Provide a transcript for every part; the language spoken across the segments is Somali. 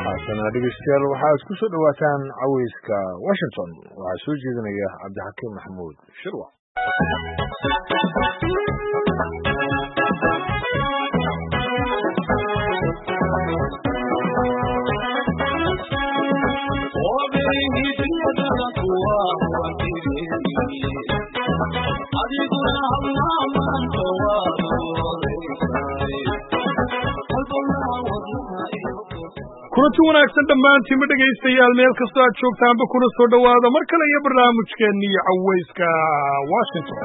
haddana dhegeystayaal waxaad ku soo dhawaataan caweyska Washington waxaa soo jeedinaya Cabdixakiim Maxamuud Shirwa. kulanti wanaagsan dhammaantiinba dhegaystayaal meel kastoo aad joogtaanba kuna soo dhowaada mar kale iyo barnaamijkeennii caweyska Washington.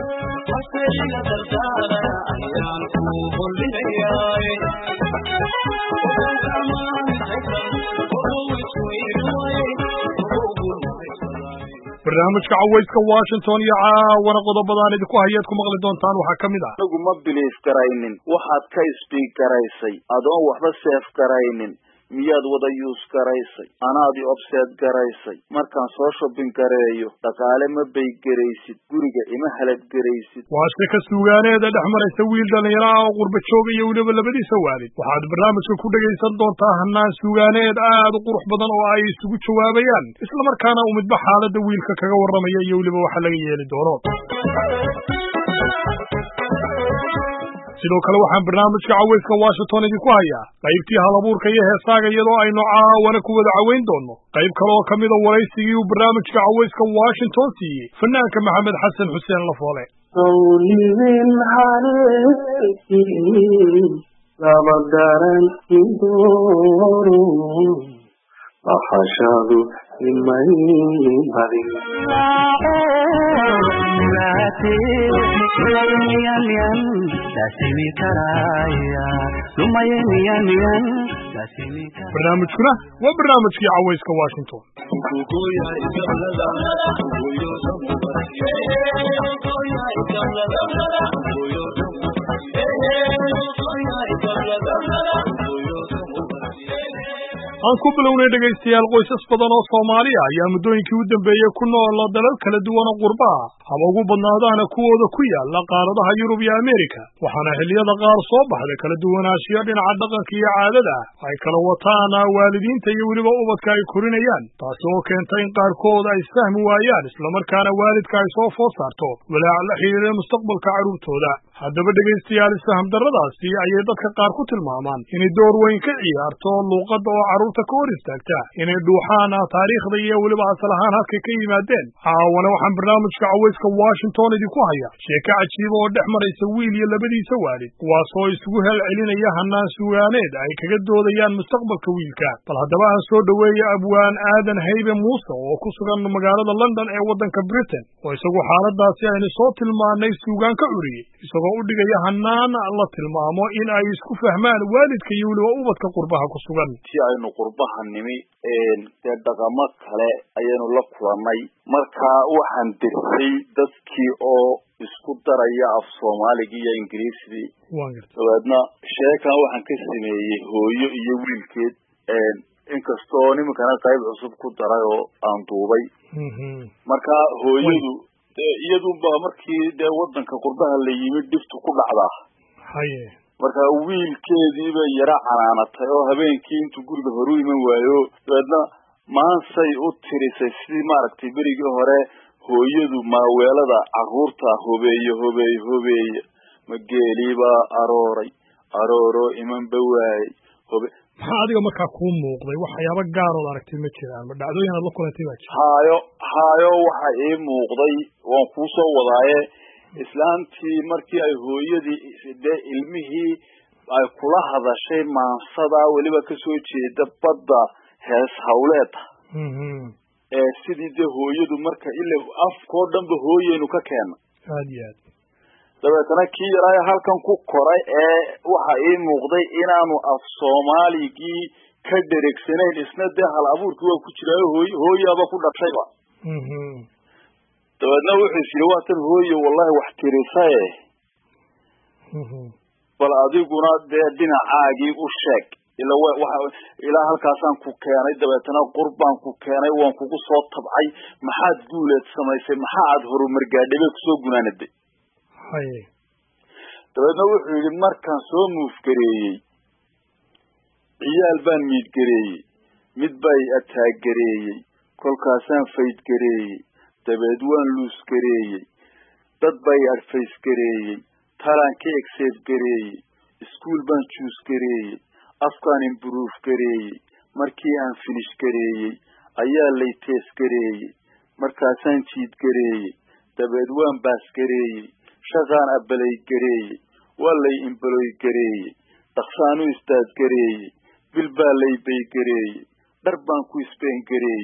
barnaamijka caweyska Washington iyo caawana qodobadaan idinku hayaad ku maqli doontaan waxaa ka mid ah anigu ma biliif garaynin waxaad ka isbiig garaysay adoon waxba seef garaynin miyaad wada yuus garaysay anaadii obseed garaysay markaan soo shopping gareeyo dhaqaale ma bay garaysid guriga ima halad garaysid waase ka suugaaneeda dhex maraysa wiil dhalinyaro ah oo qurba jooga iyo weliba labadiisa waalid waxaad barnaamijka ku dhegaysan doontaa hanaan suugaaneed aad u qurux badan oo ay isugu jawaabayaan isla markaana u midba xaaladda wiilka kaga warramaya iyo weliba waxa laga yeeli doono sidoo kale waxaan barnaamijka caweyska Washington idinku hayaa qaybtii halabuurka iyo heesaaga iyadoo aynu caawana ku wada caweyn doono qayb kale oo kamid ah waraysigii uu barnaamijka caweyska Washington siiyey fanaanka Maxamed Xasan Xuseen Lafoole qawliin haleeti labadaran kindoro ahashadu imay badin barnaamijkuna waa barnaamijkii caweyska Washington. aan ku bilownay dhegaystayaal qoysas badan oo Soomaali ah ayaa muddooyinkii u dambeeyay ku nool dalal kala duwan oo qurba ah ama ugu badnaadaana kuwooda ku yaala qaaradaha Yurub iyo Ameerika waxaana xilliyada qaar soo baxday kala duwanaanshiyo dhinaca dhaqanka iyo caadada ay kala wataan waalidiinta iyo weliba ubadka ay korinayaan taasi oo keentay in qaarkood ay fahmi waayaan isla markaana waalidka ay soo food saarto walaac la xiriira mustaqbalka carruurtooda haddaba dhegaystayaal isfaham darradaasi ayay dadka qaar ku tilmaamaan inay door weyn ka ciyaarto luuqadda oo carruurta ka hor istaagta inay dhuuxaan taariikhda iyo weliba asal ahaan halkay ka yimaadeen caawana waxaan barnaamijka caweyska Washington idinku hayaa sheeko cajiiba oo dhex maraysa wiil iyo labadiisa waalid kuwaasoo isugu helcelinaya hanaan sugaaneed ay kaga doodayaan mustaqbalka wiilka bal haddaba aan soo dhoweeya abwaan aadan haybe muuse oo ku sugan magaalada London ee waddanka Britain oo isagu xaaladaasi aynu soo tilmaanay suugaan ka curiyey isagoo u dhigaya hanaan la tilmaamo in ay isku fahmaan waalidka iyo weliba ubadka qurbaha ku sugan si aynu qurbaha nimi dee dhaqamo kale ayaynu la kulannay marka waxaan dirsay dadkii oo isku daraya af Soomaaliga iyo Ingiriisidii dabeedna sheekan waxaan ka sameeyey hooyo iyo wiilkeed inkastoo nimankana qayb cusub ku daray oo aan duubay marka hooyadu iyadunba markii dee waddanka qurbaha la yimid dhibtu ku dhacdaa marka wiilkeediiba yara canaanatay oo habeenkii intuu guriga horu iman waayo dabeedna maansay u tirisay sidii maaragtay berigii hore hooyadu maaweelada carruurta hobeeye mageeliiba arooro imanba waayey maxaa adiga markaa kuu muuqday waxyaaba gaarood aragtay ma jiraan ma dhacdooyin aad la kulantay baa jira haayo waxa ii muuqday waan kuu soo wadaaye islaantii markii ay hooyadii dee ilmihii ay kula hadashay maansada weliba kasoo jeeda badda hees hawleeda sidii dee hooyadu marka ila afkoo dhanba hooyaynu ka keena aad iyo aad dabeetana kii yaraayo halkan ku koray ee waxa ii muuqday inaanu af Soomaaligii ka dhereegsanayn isna dee hal abuurkii waa ku jiraa hooyaaba ku dhashayba dabeedna wuxuu yiri waa tan hooyo wallahi wax tirisaye bal adiguna dee dhinacaagii u sheeg ilaa halkaasaan ku keenay dabeetana qurbaan ku keenay waan kugu soo tabcay maxaad guuleed samaysay maxaad horumar gaadhay ku soo gunaanaday dabeedna wuxuu yidhi markaan soo muufgareeyey ciyaal baan miidgareeyey mid bay ataagareeyey kolkaasaan faydgareeyey dabeed waan luusgareeyey dad bay adfaysgareeyey talaan ka egseefgareeyey iskuul baan juusgareeyey afkaan imburuufgareeyey markii aan finishgareeyey ayaa layteesgareeyey markaasaan jiidgareeyey dabeed waan baasgareeyey shaqaan abbalaygareeyey waa lay imbaloygareeyey dhaqsaan u istaadgareeyey bil baa laybaygareeyey dhar baan ku isbeengareeyey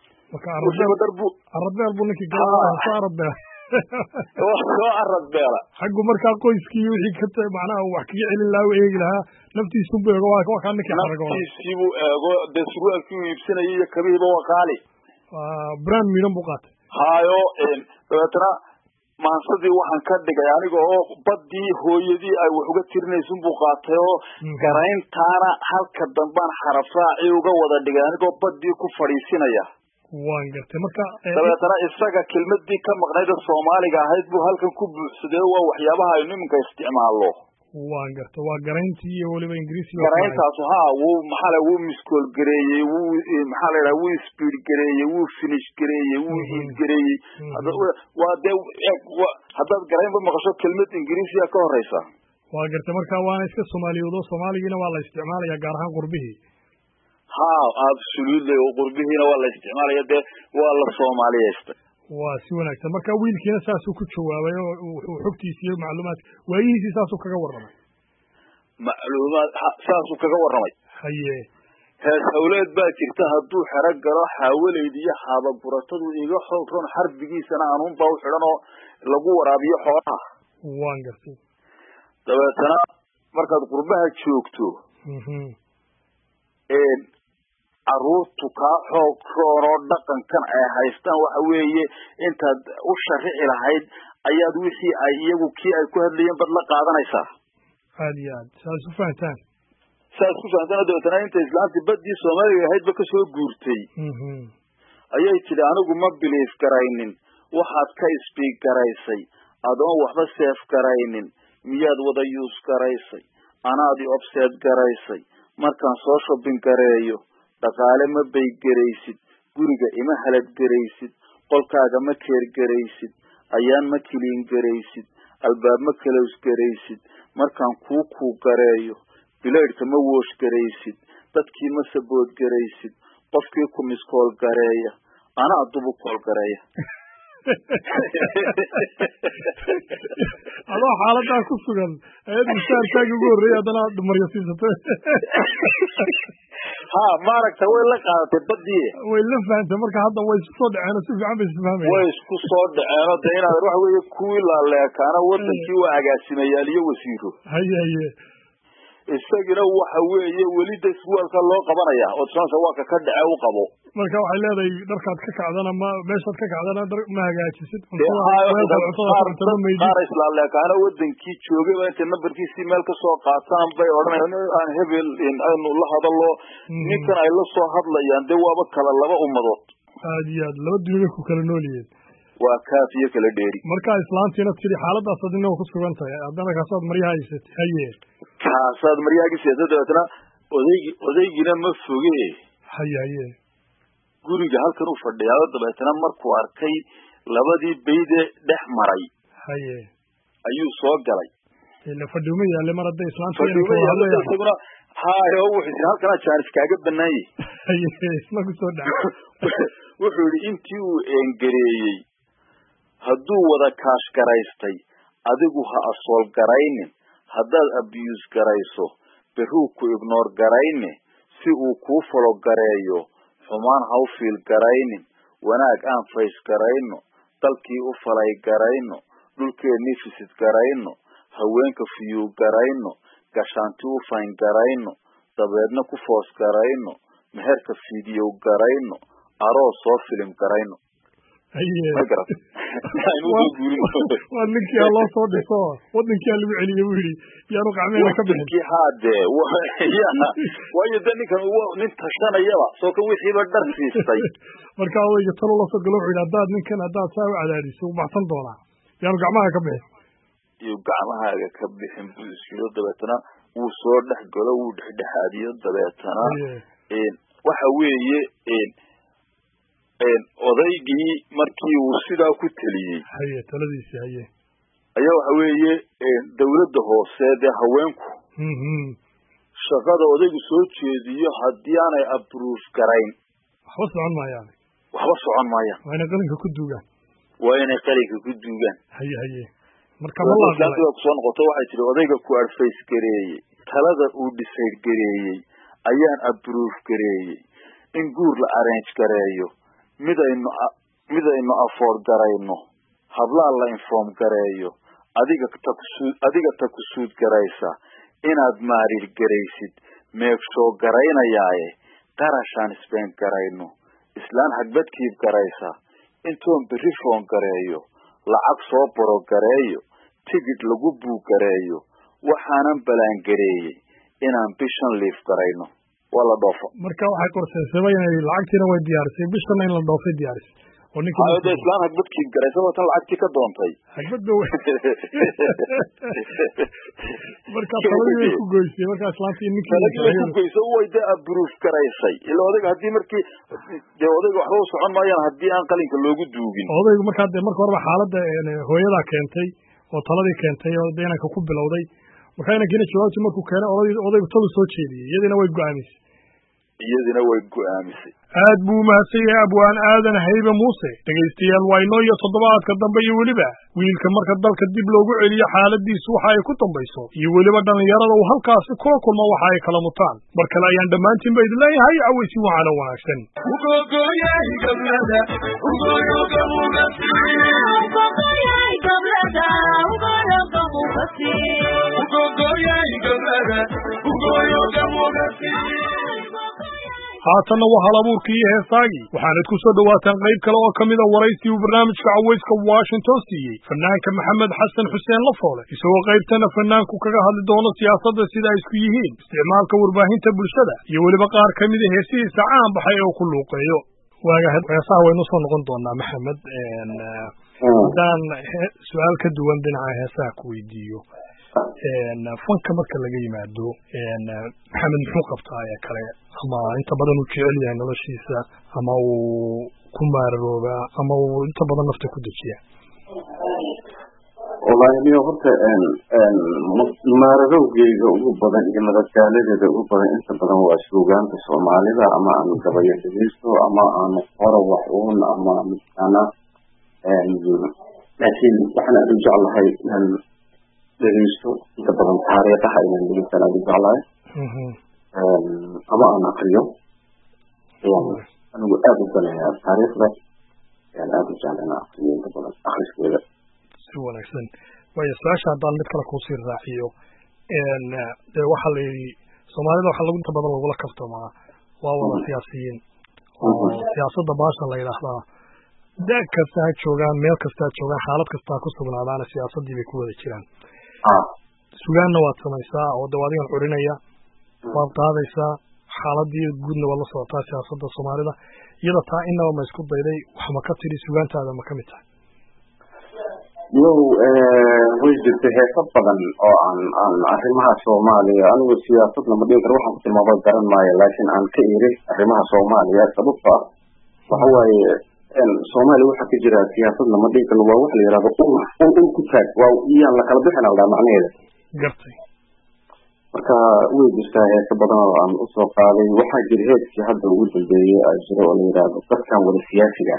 arabeel buu ninkii soo arabeel soo arabbeela xaggu markaa qoyskii wixii ka macnaha wax kaga celin lahaa u eegi lahaa naftiisunbu eego waa kaa ninkii xarago naftiisiibuu eego dee surwaalkii uu iibsanayay iyo kabihiiba waa qaali brand miidhan buu qaatay hayo dabeetana maansadii waxaan ka dhigay aniga oo baddii hooyadii ay wax uga tirinaysun buu qaatay oo garayntaana halka dambaan xarafraaci uga wada dhigay anigoo baddii ku fadhiisinaya waan gartay marka dabeetana isaga kelmadii ka maqnayd soomaaliga ahayd buu halkan ku buuxsaday waa waxyaabaha aynu iminka isticmaalno waan gartay waa garayntii iyo weliba ingiriisiga garayntaas wuu maxaa wuu miskool gareeyey wuu maxaa la yidhaha wuu speed gareeyey wuu finish gareeyey wuu hiid gareeyey waa dee haddaad garaynba maqasho kelmad ingiriisiga ka horeysa waa gartay marka waana iska soomaaliyoodo soomaaligiina waa la isticmaalaya gaar ahaan qurbihii absolutely qurbihiina waa la isticmaalaya dee waa la soomaaliyeysta waa si wanaagsan marka wiilkiina saasuu ku jawaabay oo wuxuu xogtiisa iyo macluumaadka waayihiisii saasuu kaga warramay saasuu kaga warramay haye hees hawleed baa jirta hadduu xero galo xaawaleyda iyo xaababuratadu iga xoog ron xarbigiisana anuunbaa u xidhan oo lagu waraabiyo xoolaha waan gartay dabeetana markaad qurbaha joogto caruurtu kaa xoog roon oo dhaqankan ay haystaan waxa weeye intaad u sharixi lahayd ayaad wixii ay iyagu kii ay ku hadlayeen bad la qaadanaysaa aad iyo aad saas ku fahantaan dabeetana inta islaantii baddii soomaaliga ahaydba kasoo guurtay ayay tidhi anigu ma biliif garaynin waxaad ka isbiig garaysay adoon waxba seef garaynin miyaad wada yuus garaysay anaadi obseed garaysay markaan soo shobbin gareeyo dhaqaale ma baygeraysid guriga ima halad garaysid qolkaaga ma keergaraysid ayaan ma kiliin garaysid albaab ma kalows garaysid markaan kuu gareeyo bilaydhka ma woosh garaysid dadkii ma sabood garaysid qofkii ku miskool gareeya anaa dubu kool gareeya adoo xaaladaa ku sugan ayaad misaarkaagi ugu horreeyay haddana aad maryo siisatay maaragta way la qaadatay badii way la fahantay marka hadda way isku soo dhaceen si fiican bay isfahmayaan way isku soo dhaceen oo dee inaad waxa weeye kuwii laaleekaana wadankii waa agaasimayaal iyo wasiiro haye isagina waxa weeye weli da iskuwaalka loo qabanaya oo tusaansa waa ka dhace u qabo marka waxay leedahay dharkaad ka kacdana meeshaad ka kacdana ma hagaajisid qaar islaaleekaana wadankii joogayba intay nambarkiisii meel kasoo qaataan bay odhanayaan aan hebel aynu la hadalo ninkan ay la soo hadlayaan dee waaba kala laba ummadood aad iyo aad laba dunida ku kala nool yihiin waa kaaf iyo kala dheeri marka islaantiina tidhi xaaladaas adina ku sugan tahay haddana kaasaad maryaha haysatay haye kaasaad maryaha siyaasada dabeetana odaygiina ma foge haye guriga halkan u fadhiyaado dabeetana markuu arkay labadii bayde dhex maray haye ayuu soo galay ila fadhiuma yaale mar hadday islaantisaguna hayo wuxuu halkana jaanis kaaga banaayey haye isna ku soo dhacay wuxuu yidhi intii uu engareeyey hadduu wada kaash garaystay adigu ha asool garaynin haddaad abiyuus garayso beruu ku ignoor garayne si uu kuu falo gareeyo xumaan ha u fiil garaynin wanaag aan fays garayno dalkii u falay garayno dhulkeennii fisid garayno haweenka fiyuu garayno gashaanti u fayn garayno dabeedna ku foos garayno meherka fiidiyow garayno aroos soo filim garayno waa ninkii ha loo soo dhiso wadankii ha lagu celiye buu yidhi yaanu gacmeena ka bixin haadee waayo de ninkan nin tashanayaba soo kan wixiiba dhar siistay marka odayga talo lasoo galo wuxuu yidhi haddaad saa u cadaadiso u baxsan doonaa yaanu gacmaha ka bixin iyo gacmahaaga ka bixin buu isyido dabeetana wuu soo dhex galo wuu dhexdhexaadiyo dabeetana waxa weeye odaygii markii uu sidaa ku teliyey haye taladiisi haye ayaa waxa weeye dawladda hoose dee haweenku shaqada odaygu soo jeediyo haddii aanay approve garayn waxba socon maayaan waa inay qalinka ku duugaan haye marka kusoo noqoto waxay tiri odayga ku advice gareeyey talada uu decide gareeyey ayaan approve gareeyey in guur la arrange gareeyo midaynu afford garayno hablaha la inform gareeyo adiga ta ku suud garaysa inaad maarir garaysid meegsoo garaynayaaye qarashaan spend garayno islaan hagbadkiib garaysa intoon berri foon gareeyo lacag soo boro gareeyo tigid lagu buug gareeyo waxaanan balaan gareeyey inaan bishan liif garayno waa la dhoofo marka waxay qorshaysay inay lacagtiina way diyaarisay bishan in la dhoofay diyaarisay oo ninkii islaan hagbadkiib garaysa waa tan lacagtii ka doontay hagbadda marka taladii ku goysay marka islaantii ninkii ku goysay way da approve garaysay ila odayga haddii markii dee odayga waxba u socon maayaan haddii aan qalinka loogu duugin odaygu markaa dee marka horeba xaaladda hooyadaa keentay oo taladii keentay oo inanka ku bilowday marka inankiina jawaabtii markuu keenay odaygu tadu soo jeediyey iyadina way go-aamisay aad buu umahadsan yahay abwaan aadan haybe muuse dhegaystayaal waa inoo iyo toddobaadka dambe iyo weliba wiilka marka dalka dib loogu celiyo xaaladiisu waxa ay ku dambayso iyo weliba dhallinyarada uu halkaasi kula kulmo waxa ay kala mutaan mar kale ayaan dhammaantiinba idin leeyahay cawaysi waxaana wanaagsan haatanna waa halabuurkii iyo heestaagii waxaanad ku soo dhowaataan qayb kale oo ka mida waraysi uu barnaamijka cawayska washington siiyey fanaanka maxamed xasan xuseen lafoole isagoo qaybtana fanaanku kaga hadli doono siyaasadda sida ay isku yihiin isticmaalka warbaahinta bulshada iyo weliba qaar ka mida heesihiisa caan baxay oo ku luuqeeyo waaga heesaha waynu soo noqon doonaa maxamed haddaan su-aal ka duwan dhinaca heesaha ku weydiiyo fanka marka laga yimaado maxamed muxuu qabtaa ee kale ama inta badan uu jecel yahay noloshiisa ama uu ku maararoobaa ama uu inta badan nafta ku dejiya wallahi niyo horta maararowgeyga ugu badan iyo madadaaladeeda ugu badan inta badan waa suugaanta soomaalida ama aan gabayo dhegeysto ama aan qoro wax uun ama midkaana laakiin waxaan aad u jeclahay inaan dhegeysto inta badan taariikhaha inaan dhegeystaan aad u jeclahay ama aan akriyo anigu aad u banayaa taariikhda ayaan aad u jecla inaan akriyo inta badan akriskeeda si wanaagsan waayo su-aasha haddaan mid kale kuusii raaciyo dee waxaa la yidhi soomaalida waxaa inta badan lagula kaftamaa waa wada siyaasiyiin oo siyaasadda baasha la yidhaahdaa da kasta ha joogaan meel kasta ha joogaan xaalad kasta ha ku sugnaadaana siyaasaddii bay ku wada jiraan sugaanna waad samaysaa oo de adigan curinaya waad qaadaysaa xaaladii guudna waad la socotaa siyaasadda soomaalida iyada taa inaba ma isku dayday wax ma ka tiri sugaantaada ma ka mid tahay yow way jirtay heeso badan oo aan arrimaha soomaaliya anigu siyaasadna ma dhihin karo waxaan ku tilmaamo garan maayo laakiin aan ka eri arrimaha soomaaliya sababta waxa waaye soomaaliya waxaa ka jira siyaasadna ma dhihin karo waa wax la yidhahdo un ku taag waa iyaan la kala bixin aldaa macnaheeda gartay marka way jirtaa heeso badan oo aan usoo qaaday waxaa jira heeskii hadda ugu dambeeyey aa jiro oo la yidhaahdo dadkan wada siyaasiga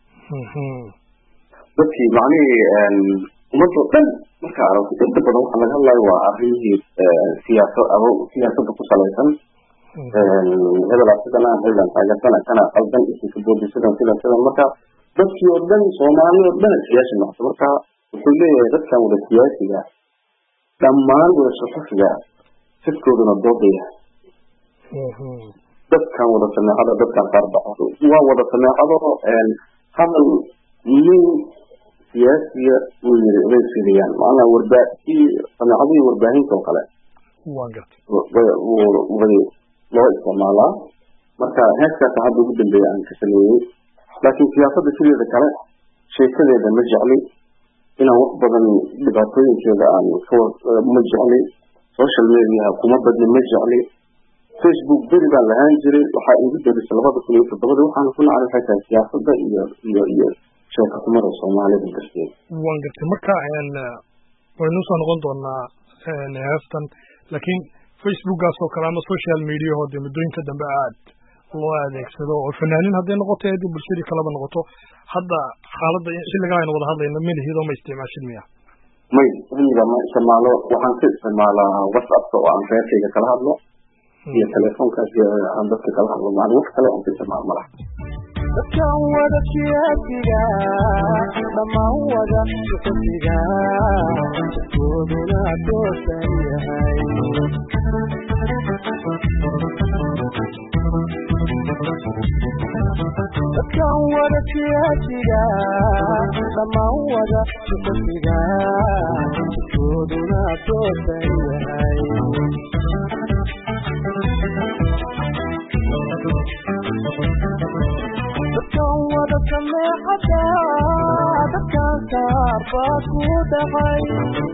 dadkii macnihii ummadoo dhan markaa aragto inta badan waxaa laga hadlayo waa arrimihii siyaasadda ku salaysan hebelaa sidanaa hebelan taageersana kana qaldan isinka boodi sidan marka dadkii oo dhan soomaali oo dhan siyaasi noqoto marka wuxuu leeyahay dadkan wada siyaasiga dhammaan wada suxufiga sidkooduna doodaya dadkan wada sameecada dadkan qaarbaxo waa wada sameecado hadal nin siyaasiya uu yiri way fidiyaan macnaha sameecadii warbaahinta oo kale way loo isticmaalaa marka heeskaas hadda ugu dambeeya aan ka sameeyey laakiin siyaasadda sideeda kale sheekadeeda ma jecli inaan wax badan dhibaatooyinkeeda aan ma jecli social mediaha kuma badni ma jecli Facebook beri baan lahaan jiray waxaa igu darisay 2007 waxaan ku nacay xataa siyaasadda iyo sheeko xumada Soomaalida darteed waan gartay marka waynu soo noqon doonaa heestan laakiin Facebook-gaas oo kale ama social media oo muddooyinka dambe aad loo adeegsado oo fanaaniin hadday noqoto ee bulshadii kaleba noqoto hadda xaaladda xilligan aynu wada hadlayno milihidoo ma isticmaashid miya may xilliga ma isticmaalo waxaan ka isticmaalaa WhatsApp oo aan reerkayga kala hadlo iyo telefoonkaas aan dadka kala hadlo macna wax kale aan ka isticmaalo malaha dadkan wada siyaasiga dhammaan wada shaqsiga kooduna toosan yahay dadkan wada siyaasiga dhammaan wada shaqsiga kooduna toosan yahay dadkan wada sameexada dadkan saarbaa ku dhacay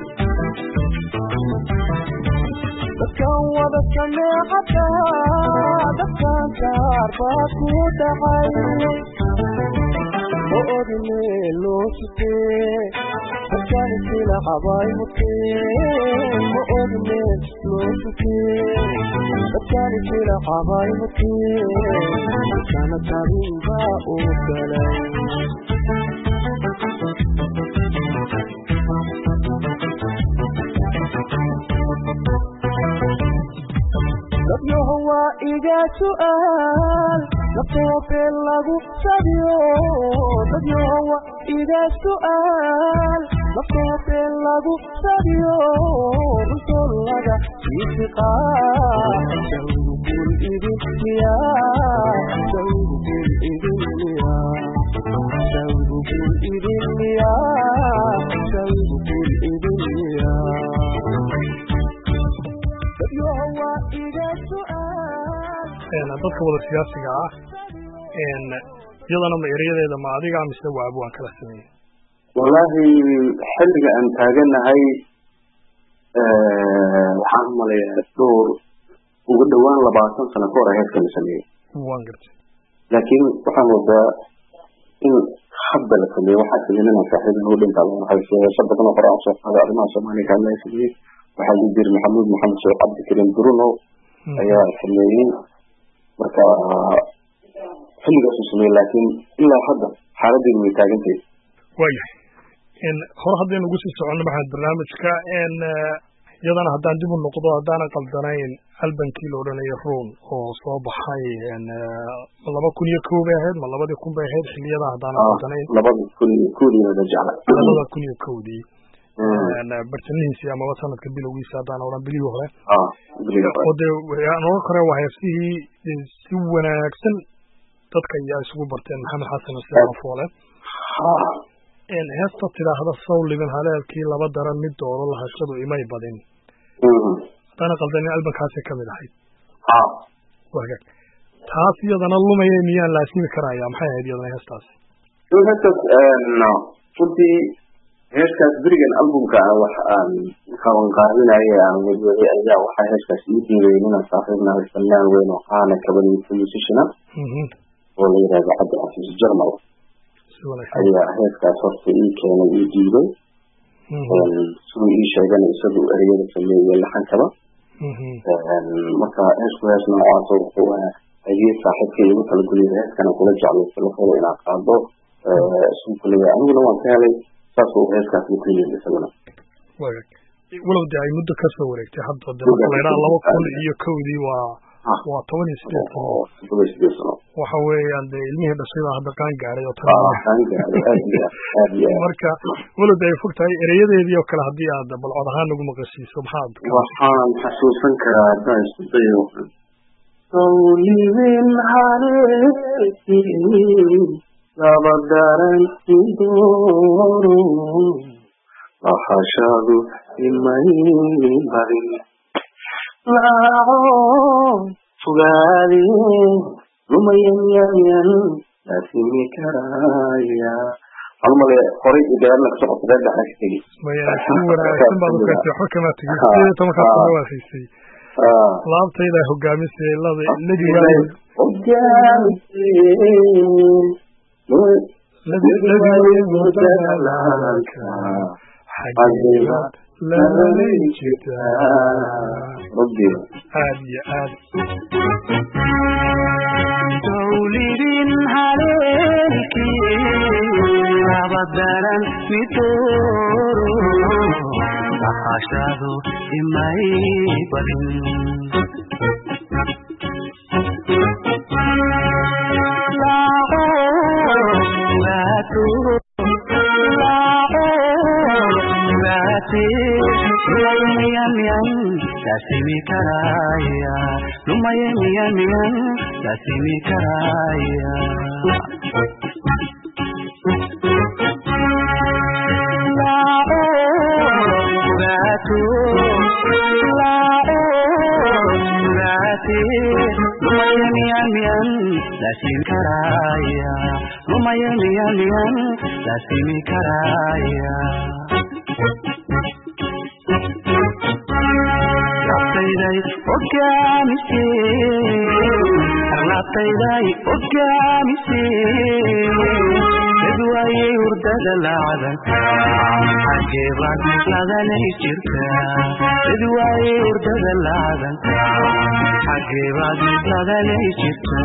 dadkan wada sameexada dadkan saarbaa ku dhacay ma odine loo sutee dadkan isila cabay mutee ma odine loo sutee dadkan isila cabay mutee kana tarinba oo galay dadyo waa iga su'aal naftoobee lagu sabiyo dadyo waa iga su'aal naftoobee lagu sabiyo rusullaga isiqaa jawgul idin miyaa jawgul idin miyaa jawgul idin miyaa jawgul idin miyaa dadyo waa iga su'aal dadka wada siyaasiga ah iyadana ma erayadeeda ma adiga mise waa abwaan kala sameeyey wallaahi xilliga aan taaganahay waxaan umaleeyaa dhowr ugu dhowaan 20 sano ka hor heeskan la sameeyey waan gartay laakiin waxaan wadaa in hadda la sameeyo waxaa sameynana saaxiib noo dhinta waxay heeso badan oo hore aan soo qaaday arrimaha Soomaaliya ka la sameeyey waxaa la jiri maxamed Sheekh Cabdikariim Bruno ayaa sameeyey marka xilligaas uu sameeyey laakiin ilaa hadda xaaladdeedu way taagantahay waayahay hore haddaynu ugu sii soconno maxamed barnaamijka iyadana haddaan dib u noqdo haddaanan qaldanayn albankii la odhanaya roon oo soo baxay 2001 bay ahayd ma 2000 bay ahayd xilliyada haddaanan qaldanayn 2001 bartamihiisii amaba sanadka bilowgiisa haddaan odhan bilihii hore oo dee oran kore waa heesihii si wanaagsan dadka ayaa isugu barteen maxamed xasan xuseen foole heesta tidhaahda sow libin haleelkii laba daran mid dooro lahashadu imay badin haddaana qaldanin albankaasay ka mid ahayd wagaag taas iyadana lumaya miyaan laasimi karaya maxay ahayd iyadana heestaasi runtii heeskaas berigan albumka wax aan qaban qaadinaya aan wadwaday ayaa waxaa heeskaas ii diiday inaan saaxiibnahay fanaan weyn oo qaana kabadiyay musician oo la yidhaahdo Cabdi Xafiis Jarmal ayaa heeskaas horta ii keenay ii diiday siduu ii sheegana isagu ereyada sameeyey laxankaba marka heesku hees noocaas wuxuu ayay saaxiibka igu talaguliyay heeskana kula jeclaysa lafooda inaad qaado isuu kuleeyahay aniguna waan ka helay saas uu heeskaas ku yimid isaguna walow dee ay muddo kasoo wareegtay hadda de marka la yidhaha 2001 waa 18 sano waxa weeyaan dee ilmihii dhashay baa hadda qaan gaaray oo marka walow dee ay fog tahay erayadeedii oo kale haddii aad balcod ahaan nagu maqashiiso maxaad waxaan xasuusan karaa haddaan isku dayo sawlibin haleelkii laba daran dooro lahashadu imay badin laaco fogaade lumayan yayan laasimi karaya almale horay ideerna kasoo qotay dhaxay maya si wanaagsan baad u kaatay waxba kama tegin 17 waa haysay laabtayda hogaamisay dawlidin haleelkii abadaran mitoro bahashadu imay badin Dasimi karaya, lumayan miyan, dasimi karaya. Lao ratu, lumayan miyan, dasimi karaya, lumayan miyan, dasimi karaya. Arlatayday ogamise dadwaye hurdada lacdanka xageebad ladanay jirta dadwaye hurdada lacdanka xageebad ladanay jirta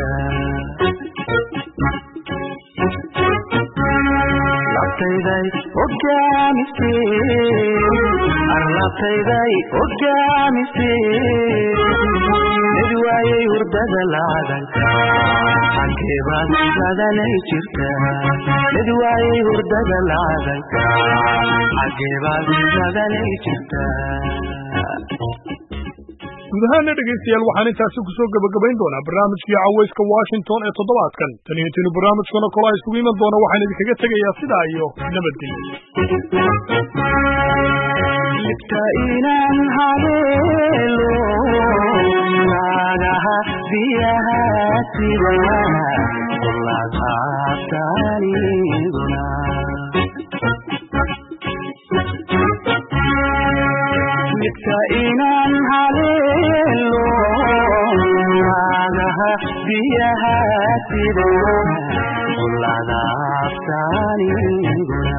arlatayday ogamise arlatayday ogamise dadwaye hurdada lacdanka xageebad ladanay jirta dadwaye hurdada lacdanka xageebad ladanay jirta guud ahaana dhegaystayaal waxaan intaasi ku soo gabagabayn doonaa barnaamijkii cawayska Washington ee toddobaadkan tan iyo intii barnaamijkana kale ay isugu iman doona waxaan idinkaga tegayaa sidaa iyo nabadgelyo inan haleelo naagaha biyaha sida lagaabtaniguna inan haleelo naagaha biyaha sida lagaabtaniguna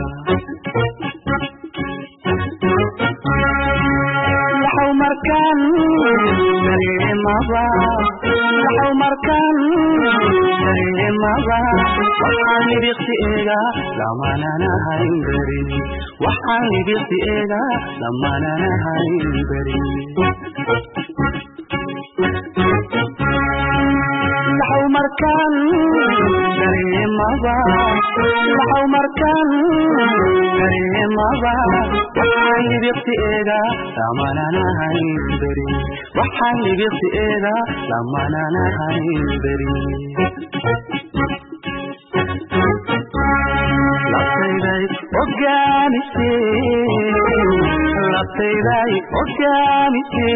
markan dareemaba waxaan idhiqsi'eega lamanana hayngarin waxaan idhiqsi'eega lamanana hayngarin markan dareemaba waxaan idhiqsi'eega lamanana hayngarin waxaan idhiqsi'eega lamanana hayngarin labtayday ogamise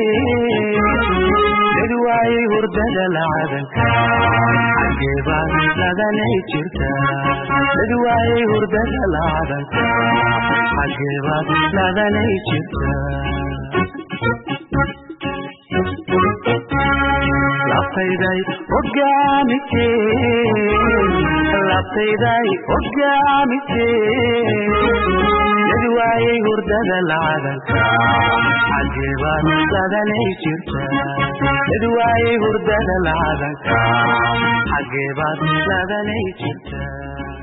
dadwaye hurdada lacdanka xageebad ladanay jirta dadwaye hurdada lacdanka xageebad ladanay jirta labtayday ogamise dadwaye hurdada lacdanka xageebad ladanay jirta dadwaye hurdada lacdanka xageebad ladanay jirta